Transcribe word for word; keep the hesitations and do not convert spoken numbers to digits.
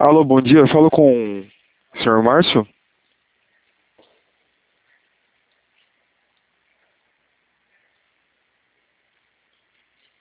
Alô, bom dia. Eu falo com o senhor Márcio?